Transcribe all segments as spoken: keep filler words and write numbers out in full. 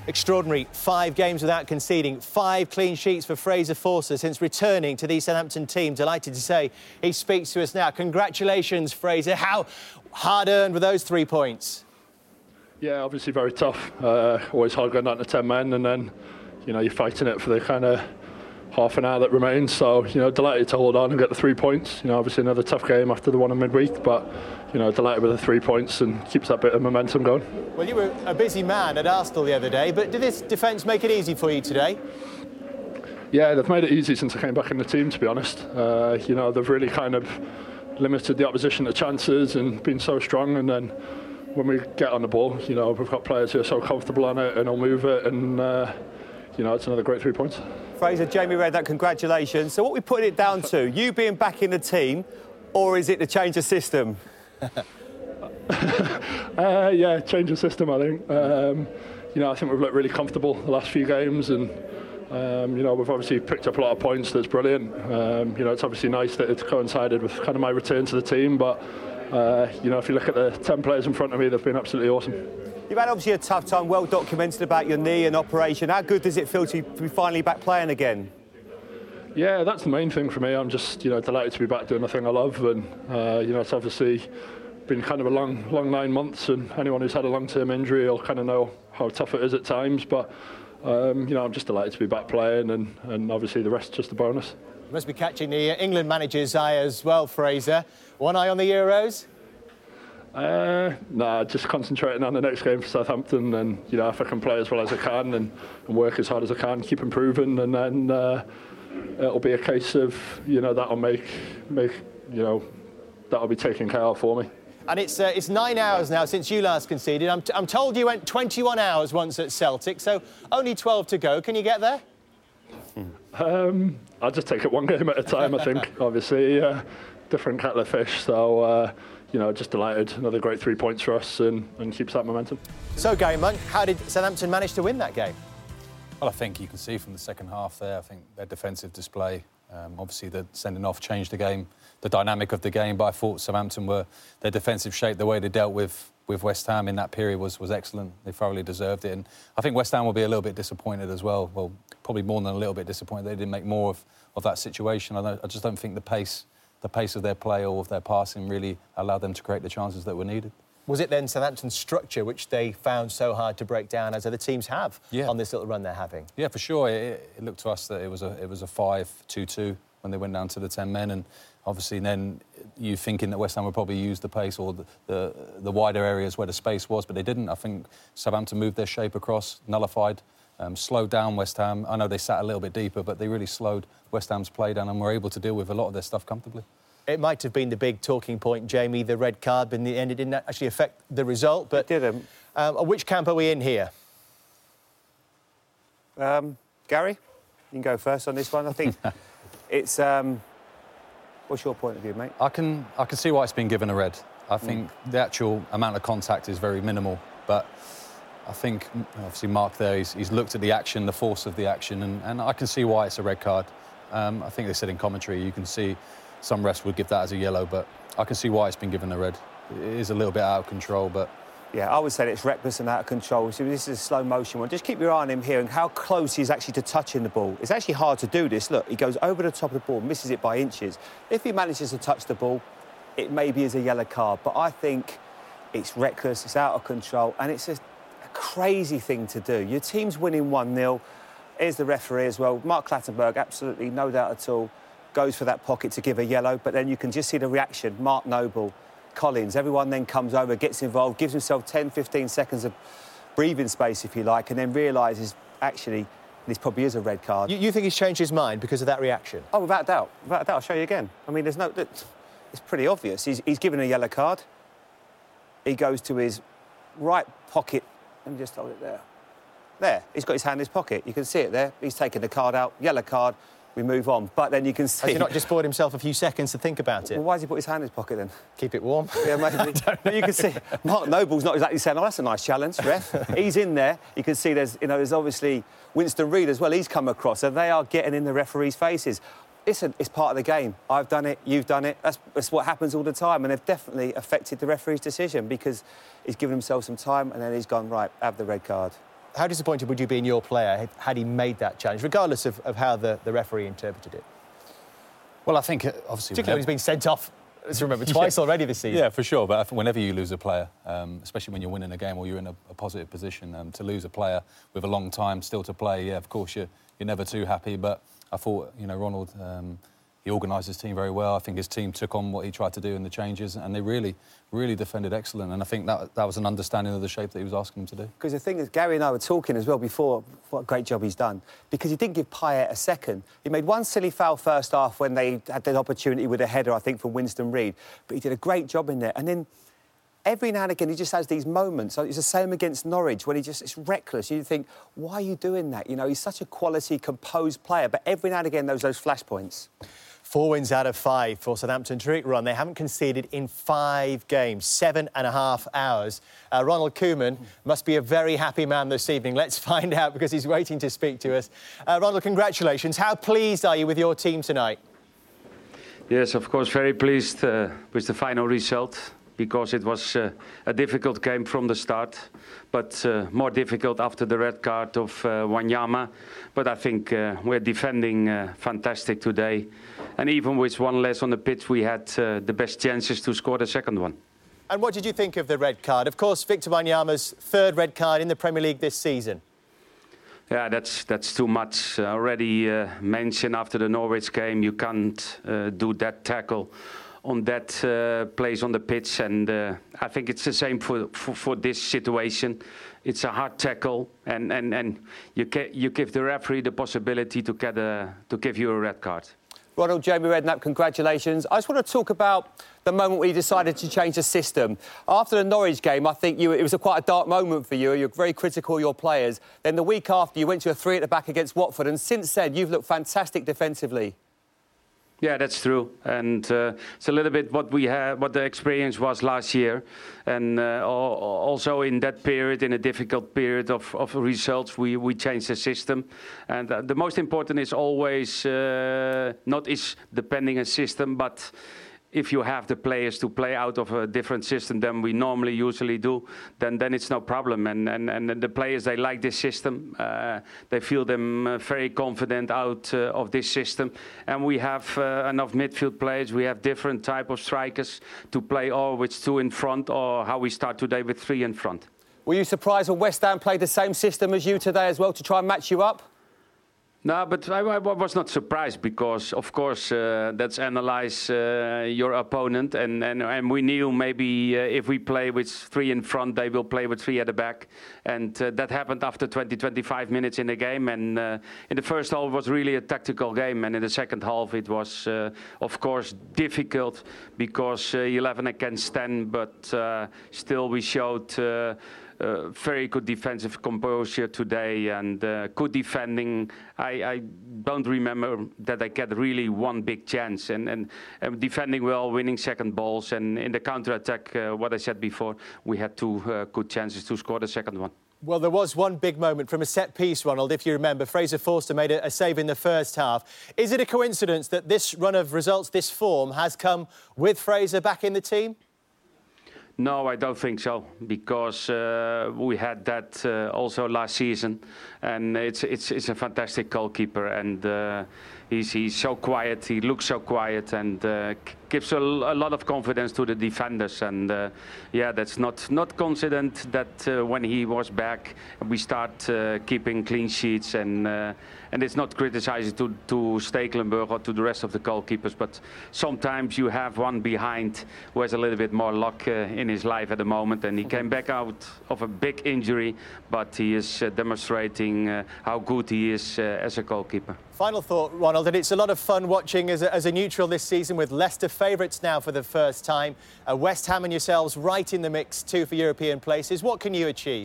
Extraordinary. Five games without conceding. Five clean sheets for Fraser Forster since returning to the Southampton team. Delighted to say he speaks to us now. Congratulations, Fraser. How hard-earned were those three points? Yeah, obviously very tough. Uh, always hard going down to ten men, and then, you know, you're fighting it for the kind of half an hour that remains. So, you know, delighted to hold on and get the three points. You know, obviously another tough game after the one in midweek, but, you know, delighted with the three points and keeps that bit of momentum going. Well, you were a busy man at Arsenal the other day, but did this defence make it easy for you today? Yeah, they've made it easy since I came back in the team, to be honest. Uh, you know, they've really kind of limited the opposition to chances and been so strong, and then when we get on the ball, you know, we've got players who are so comfortable on it and will move it, and, uh, you know, it's another great three points. Fraser, Jamie read that, congratulations. So what we put it down to, you being back in the team, or is it the change of system? uh, yeah, change of system, I think. Um, you know, I think we've looked really comfortable the last few games, and, um, you know, we've obviously picked up a lot of points. That's brilliant. Um, you know, it's obviously nice that it's coincided with kind of my return to the team, but, uh, you know, if you look at the ten players in front of me, they've been absolutely awesome. You've had obviously a tough time, well documented about your knee and operation. How good does it feel to be finally back playing again? Yeah, that's the main thing for me. I'm just, you know, delighted to be back doing the thing I love, and uh, you know, it's obviously been kind of a long, long nine months, and anyone who's had a long-term injury will kind of know how tough it is at times. But um, you know, I'm just delighted to be back playing, and, and obviously the rest just a bonus. You must be catching the England manager's eye as well, Fraser. One eye on the Euros? Uh, nah, just concentrating on the next game for Southampton, and you know, if I can play as well as I can and, and work as hard as I can, keep improving, and then uh, it'll be a case of, you know, that'll make make you know, that'll be taken care of for me. And it's uh, it's nine hours now since you last conceded. I'm, t I'm told you went twenty-one hours once at Celtic, so only twelve to go. Can you get there? Um, I'll just take it one game at a time, I think. Obviously, uh, different kettle of fish, so. Uh, You know, just delighted. Another great three points for us, and, and keeps that momentum. So, Gary Monk, how did Southampton manage to win that game? Well, I think you can see from the second half there, I think their defensive display, um, obviously the sending off changed the game, the dynamic of the game, but I thought Southampton were, their defensive shape, the way they dealt with, with West Ham in that period was, was excellent. They thoroughly deserved it, and I think West Ham will be a little bit disappointed as well. Well, probably more than a little bit disappointed. They didn't make more of, of that situation. I, don't, I just don't think the pace... the pace of their play or of their passing really allowed them to create the chances that were needed. Was it then Southampton's structure which they found so hard to break down, as other teams have yeah. on this little run they're having? Yeah, for sure. It, it looked to us that it was a it was a five two two when they went down to the ten men, and obviously then you thinking that West Ham would probably use the pace or the, the the wider areas where the space was, but they didn't. I think Southampton moved their shape across, nullified, um, slowed down West Ham. I know they sat a little bit deeper, but they really slowed West Ham's play down and were able to deal with a lot of their stuff comfortably. It might have been the big talking point, Jamie, the red card, but in the end it didn't actually affect the result. But it didn't. Um, which camp are we in here? Um, Gary, you can go first on this one. I think it's... Um, what's your point of view, mate? I can, I can see why it's been given a red. I think mm. the actual amount of contact is very minimal, but I think, obviously, Mark there, he's, he's looked at the action, the force of the action, and, and I can see why it's a red card. Um, I think they said in commentary, you can see... some refs would give that as a yellow, but I can see why it's been given a red. It is a little bit out of control, but... Yeah, I would say it's reckless and out of control. So this is a slow motion one. Just keep your eye on him here and how close he is actually to touching the ball. It's actually hard to do this. Look, he goes over the top of the ball, misses it by inches. If he manages to touch the ball, it maybe is a yellow card. But I think it's reckless, it's out of control, and it's a, a crazy thing to do. Your team's winning one nil. Here's the referee as well. Mark Clattenburg, absolutely no doubt at all, goes for that pocket to give a yellow, but then you can just see the reaction. Mark Noble, Collins, everyone then comes over, gets involved, gives himself ten, fifteen seconds of breathing space, if you like, and then realises, actually, this probably is a red card. You, you think he's changed his mind because of that reaction? Oh, without doubt. Without doubt. I'll show you again. I mean, there's no... It's pretty obvious. He's, he's given a yellow card. He goes to his right pocket. Let me just hold it there. There. He's got his hand in his pocket. You can see it there. He's taken the card out. Yellow card. We move on, but then you can see... Has he not just bought himself a few seconds to think about it? Well, why has he put his hand in his pocket, then? Keep it warm. Yeah, maybe. But you can see Mark Noble's not exactly saying, oh, that's a nice challenge, ref. He's in there. You can see there's, you know, there's obviously Winston Reid as well. He's come across, and they are getting in the referees' faces. Listen, it's part of the game. I've done it, you've done it. That's, that's what happens all the time, and they've definitely affected the referee's decision because he's given himself some time, and then he's gone, right, have the red card. how disappointed would you be in your player had he made that challenge, regardless of, of how the, the referee interpreted it? Well, I think, uh, obviously... Particularly when he's been sent off, let's remember, twice yeah. already this season. Yeah, for sure. But I think whenever you lose a player, um, especially when you're winning a game or you're in a, a positive position, um, to lose a player with a long time still to play, yeah, of course, you're, you're never too happy. But I thought, you know, Ronald... Um, He organised his team very well. I think his team took on what he tried to do in the changes, and they really, really defended excellent. And I think that that was an understanding of the shape that he was asking them to do. Because the thing is, Gary and I were talking as well before, what a great job he's done. Because he didn't give Payet a second. He made one silly foul first half when they had the opportunity with a header, I think, from Winston Reid. But he did a great job in there. And then every now and again, he just has these moments. It's the same against Norwich, when he just, it's reckless. You think, why are you doing that? You know, he's such a quality, composed player. But every now and again, those those flashpoints. Four wins out of five for Southampton. Terrific run. They haven't conceded in five games, seven and a half hours. Uh, Ronald Koeman must be a very happy man this evening. Let's find out, because he's waiting to speak to us. Uh, Ronald, congratulations. How pleased are you with your team tonight? Yes, of course, very pleased uh, with the final result, because it was uh, a difficult game from the start, but uh, more difficult after the red card of uh, Wanyama. But I think uh, we're defending uh, fantastic today. And even with one less on the pitch, we had uh, the best chances to score the second one. And what did you think of the red card? Of course, Victor Wanyama's third red card in the Premier League this season. Yeah, that's that's too much. I already uh, mentioned after the Norwich game, you can't uh, do that tackle on that uh, place on the pitch, and uh, I think it's the same for, for for this situation. It's a hard tackle, and and and you you give the referee the possibility to get a to give you a red card. Ronald, Jamie Redknapp, congratulations. I just want to talk about the moment when you decided to change the system. After the Norwich game, I think you, it was a quite a dark moment for you. You're very critical of your players. Then the week after, you went to a three at the back against Watford, and since then, you've looked fantastic defensively. Yeah, that's true, and uh, it's a little bit what we had, what the experience was last year, and uh, also in that period, in a difficult period of, of results, we we changed the system, and uh, the most important is always uh, not is depending on system, but if you have the players to play out of a different system than we normally usually do, then then it's no problem. And and, and the players, they like this system. Uh, they feel them uh, very confident out uh, of this system. And we have uh, enough midfield players. We have different type of strikers to play, or with two in front, or how we start today with three in front. Were you surprised when West Ham played the same system as you today as well, to try and match you up? No, but I, I was not surprised, because, of course, uh, that's analyze uh, your opponent, and, and, and we knew maybe uh, if we play with three in front, they will play with three at the back, and uh, that happened after twenty, twenty-five minutes in the game, and uh, in the first half it was really a tactical game, and in the second half it was, uh, of course, difficult, because uh, eleven against ten, but uh, still we showed uh, Uh, very good defensive composure today, and uh, good defending. I, I don't remember that I get really one big chance, and, and, and defending well, winning second balls, and in the counter-attack, uh, what I said before, we had two uh, good chances to score the second one. Well, there was one big moment from a set-piece, Ronald, if you remember. Fraser Forster made a, a save in the first half. Is it a coincidence that this run of results, this form, has come with Fraser back in the team? No, I don't think so, because uh, we had that uh, also last season, and it's it's it's a fantastic goalkeeper, and uh, he's he's so quiet. He looks so quiet, and uh, gives a, a lot of confidence to the defenders. And uh, yeah, that's not not coincident that uh, when he was back, we start uh, keeping clean sheets, and uh, and it's not criticizing to to Stekelenburg or to the rest of the goalkeepers, but sometimes you have one behind who has a little bit more luck uh, in his life at the moment, and he came back out of a big injury, but he is uh, demonstrating uh, how good he is uh, as a goalkeeper. Final thought, Ronald, that it's a lot of fun watching as a, as a neutral this season, with Leicester favourites now for the first time. Uh, West Ham and yourselves right in the mix too for European places. What can you achieve?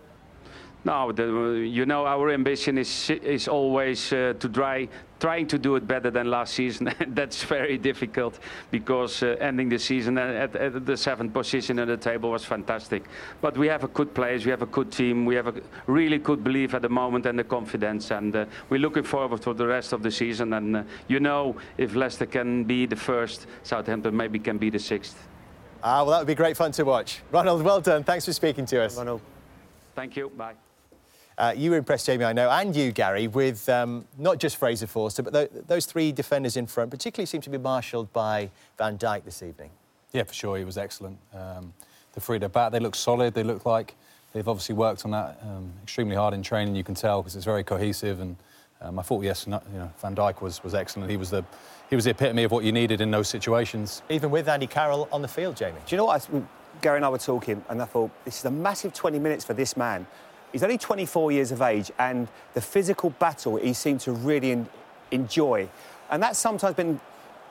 No, the, you know, our ambition is is always uh, to try trying to do it better than last season. That's very difficult, because uh, ending the season at, at the seventh position at the table was fantastic. But we have a good players, we have a good team, we have a really good belief at the moment and the confidence, and uh, we're looking forward to the rest of the season. And uh, you know, if Leicester can be the first, Southampton maybe can be the sixth. Ah, well, that would be great fun to watch. Ronald, well done. Thanks for speaking to us. Ronald. Thank you. Bye. Uh, you were impressed, Jamie, I know, and you, Gary, with um, not just Fraser Forster, but th those three defenders in front, particularly seem to be marshalled by Van Dijk this evening. Yeah, for sure, he was excellent. Um, the three at the back, they look solid. They look like they've obviously worked on that um, extremely hard in training, you can tell, because it's very cohesive. And um, I thought, yes, you know, Van Dijk was, was excellent. He was the he was the epitome of what you needed in those situations. Even with Andy Carroll on the field, Jamie. Do you know what? I, Gary and I were talking, and I thought, this is a massive twenty minutes for this man. He's only twenty-four years of age, and the physical battle he seemed to really en enjoy. And that's sometimes been,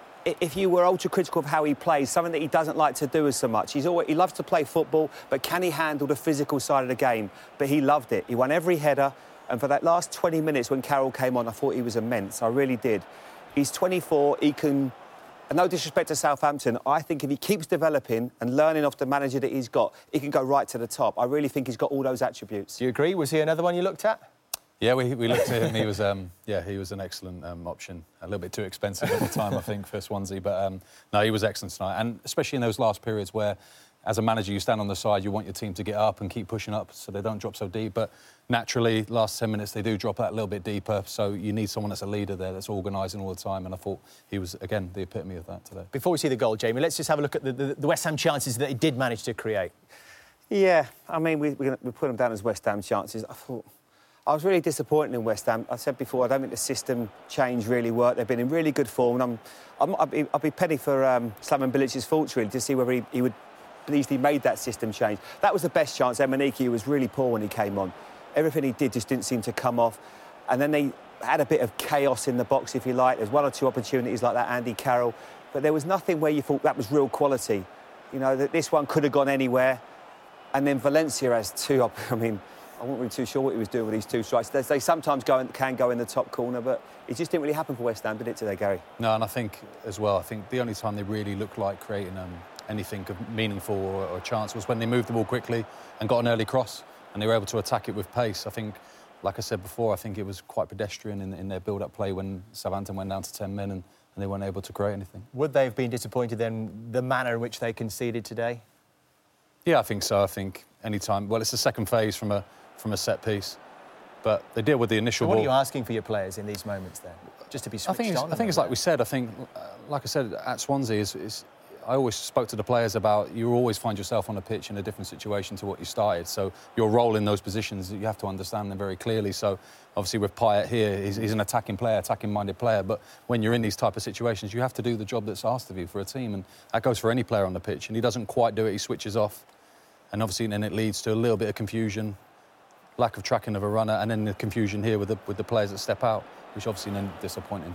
if you were ultra-critical of how he plays, something that he doesn't like to do as so much. He's always, he loves to play football, but can he handle the physical side of the game? But he loved it. He won every header, and for that last twenty minutes when Carroll came on, I thought he was immense. I really did. He's twenty-four, he can... And no disrespect to Southampton, I think if he keeps developing and learning off the manager that he's got, he can go right to the top. I really think he's got all those attributes. Do you agree? Was he another one you looked at? Yeah, we, we looked at him. He was, um, yeah, he was an excellent um, option. A little bit too expensive at the time, I think, for Swansea. But um, no, he was excellent tonight. And especially in those last periods where, as a manager, you stand on the side, you want your team to get up and keep pushing up so they don't drop so deep. But naturally, last ten minutes, they do drop out a little bit deeper. So you need someone that's a leader there, that's organising all the time. And I thought he was, again, the epitome of that today. Before we see the goal, Jamie, let's just have a look at the, the, the West Ham chances that he did manage to create. Yeah, I mean, we, we, we put them down as West Ham chances. I thought... I was really disappointed in West Ham. I said before, I don't think the system change really worked. They've been in really good form. And I'm, I'm, I'd, be, I'd be penny for um, Slaven Bilic's faults, really, to see whether he, he would easily made that system change. That was the best chance. Emenike was really poor when he came on. Everything he did just didn't seem to come off. And then they had a bit of chaos in the box, if you like. There's one or two opportunities like that, Andy Carroll. But there was nothing where you thought that was real quality. You know, that this one could have gone anywhere. And then Valencia has two, I mean... I wasn't really too sure what he was doing with these two strikes. They, they sometimes go in, can go in the top corner, but it just didn't really happen for West Ham, did it, today, Gary? No, and I think, as well, I think the only time they really looked like creating um, anything of meaningful or, or chance was when they moved the ball quickly and got an early cross, and they were able to attack it with pace. I think, like I said before, I think it was quite pedestrian in, in their build-up play when Southampton went down to ten men and, and they weren't able to create anything. Would they have been disappointed then, the manner in which they conceded today? Yeah, I think so. I think any time... Well, it's the second phase from a... from a set piece, but they deal with the initial so what ball. What are you asking for your players in these moments then? Just to be switched I think it's, on? I think it's like we said, I think, uh, like I said, at Swansea, is, is, I always spoke to the players about you always find yourself on the pitch in a different situation to what you started, so your role in those positions, you have to understand them very clearly. So obviously with Payet here, he's, he's an attacking player, attacking-minded player, but when you're in these type of situations, you have to do the job that's asked of you for a team, and that goes for any player on the pitch, and he doesn't quite do it, he switches off, and obviously then it leads to a little bit of confusion, lack of tracking of a runner, and then the confusion here with the, with the players that step out, which obviously then disappointing.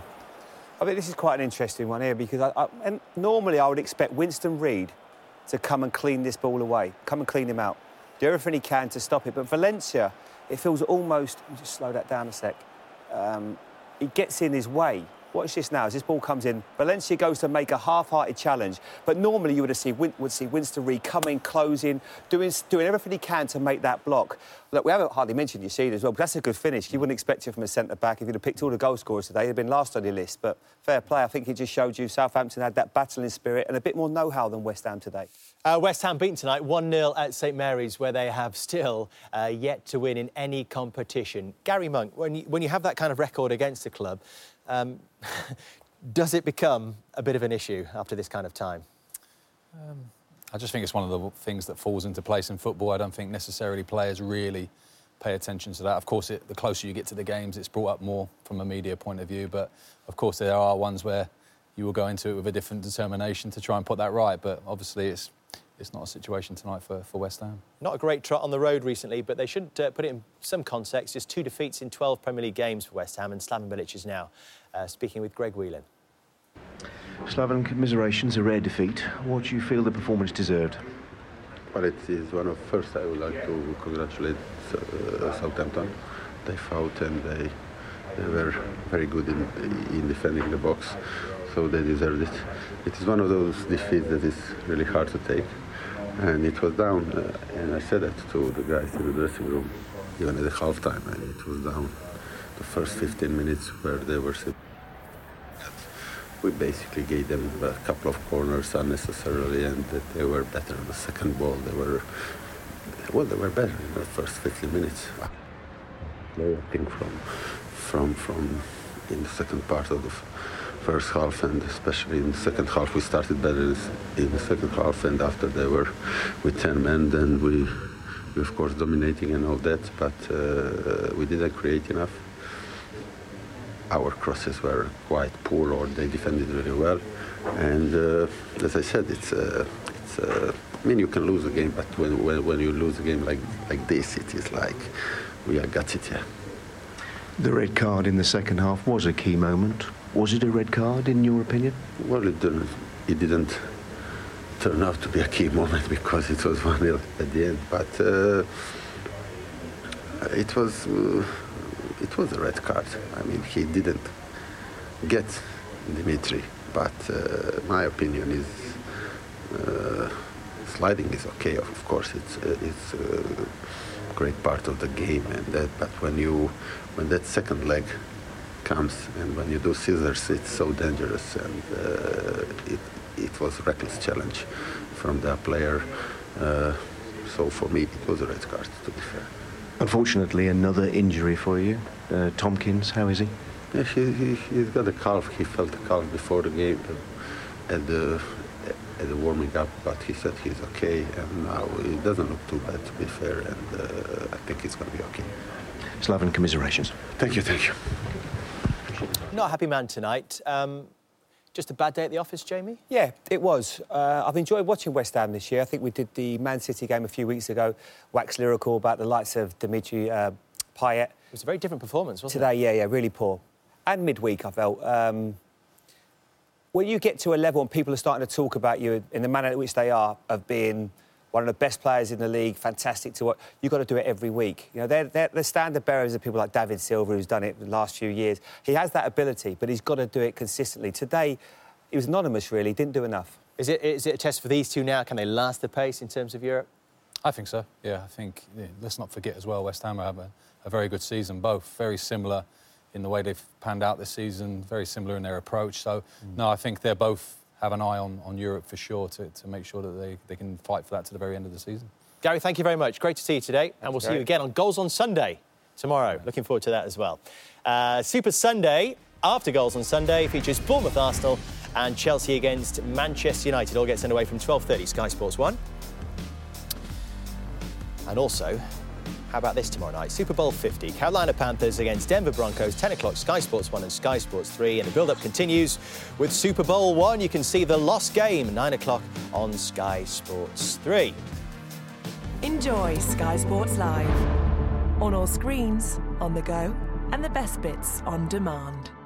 I mean, this is quite an interesting one here because I, I, and normally I would expect Winston Reid to come and clean this ball away, come and clean him out, do everything he can to stop it. But Valencia, it feels almost... Let me just slow that down a sec. Um, he gets in his way. Watch this now. As this ball comes in, Valencia goes to make a half-hearted challenge. But normally you would have seen, would see Winston Reid coming, closing, doing, doing everything he can to make that block. Look, we haven't hardly mentioned Yoshida as well, but that's a good finish. You wouldn't expect it from a centre-back. If you'd have picked all the goal scorers today, he'd have been last on your list. But fair play, I think it just showed you Southampton had that battling spirit and a bit more know-how than West Ham today. Uh, West Ham beaten tonight one nil at St Mary's, where they have still uh, yet to win in any competition. Gary Monk, when you, when you have that kind of record against a club, um, does it become a bit of an issue after this kind of time? Um, I just think it's one of the things that falls into place in football. I don't think necessarily players really pay attention to that. Of course, it, the closer you get to the games, it's brought up more from a media point of view. But, of course, there are ones where you will go into it with a different determination to try and put that right. But, obviously, it's it's not a situation tonight for, for West Ham. Not a great trot on the road recently, but they should uh, put it in some context. Just two defeats in twelve Premier League games for West Ham, and Slaven Bilic is now uh, speaking with Greg Whelan. Slaven, commiserations, a rare defeat. What do you feel the performance deserved? Well, it is one of first I would like to congratulate uh, Southampton. They fought and they, they were very good in, in defending the box, so they deserved it. It is one of those defeats that is really hard to take, and it was down, uh, and I said that to the guys in the dressing room, even at the half-time, and it was down the first fifteen minutes where they were sitting. We basically gave them a couple of corners unnecessarily, and that they were better on the second ball. They were, well, they were better in the first fifteen minutes. play, I think, from from from in the second part of the f- first half, and especially in the second half, we started better in the second half, and after they were with ten men, then we, we of course dominating and all that, but uh, we didn't create enough. Our crosses were quite poor, or they defended really well, and uh, as I said, it's uh, it's. Uh, I mean, you can lose a game, but when, when when you lose a game like like this, it is like we are got it, yeah. The red card in the second half was a key moment. Was it a red card, in your opinion? Well, it didn't, it didn't turn out to be a key moment because it was one nil at the end. But uh, it was uh, it was a red card. I mean, he didn't get Dimitri, but uh, my opinion is uh, sliding is okay. Of course, it's uh, it's a great part of the game, and that. But when you when that second leg comes and when you do scissors, it's so dangerous, and uh, it it was a reckless challenge from the player. Uh, so for me, it was a red card, to be fair. Unfortunately, another injury for you. Uh, Tomkins, how is he? Yeah, he, he he's got a calf. He felt the calf before the game uh, at the at the warming up, but he said he's okay, and now it doesn't look too bad, to be fair, and uh, I think it's going to be okay. Slaven, commiserations. Thank you, thank you. Not a happy man tonight. Um, just a bad day at the office, Jamie? Yeah, it was. Uh, I've enjoyed watching West Ham this year. I think we did the Man City game a few weeks ago, wax lyrical about the likes of Dimitri uh, Payet. It was a very different performance, wasn't Today, it? yeah, yeah, really poor. And midweek, I felt. Um, when you get to a level and people are starting to talk about you in the manner in which they are, of being one of the best players in the league, fantastic to watch, you've got to do it every week. You know, they're, they're the standard bearers of people like David Silva, who's done it the last few years. He has that ability, but he's got to do it consistently. Today, he was anonymous, really, didn't do enough. Is it, is it a test for these two now? Can they last the pace in terms of Europe? I think so, yeah. I think, yeah, let's not forget as well, West Ham have a, a very good season, both very similar in the way they've panned out this season, very similar in their approach. So, mm. no, I think they're both have an eye on, on Europe for sure to, to make sure that they, they can fight for that to the very end of the season. Gary, thank you very much. Great to see you today. And we'll see you again on Goals on Sunday tomorrow. Looking forward to that as well. Uh, Super Sunday, after Goals on Sunday, features Bournemouth Arsenal and Chelsea against Manchester United. All gets underway from twelve thirty, Sky Sports one. And also, how about this tomorrow night? Super Bowl fifty. Carolina Panthers against Denver Broncos, ten o'clock, Sky Sports one and Sky Sports three. And the build-up continues with Super Bowl one. You can see the lost game, nine o'clock on Sky Sports three. Enjoy Sky Sports Live. On all screens, on the go, and the best bits on demand.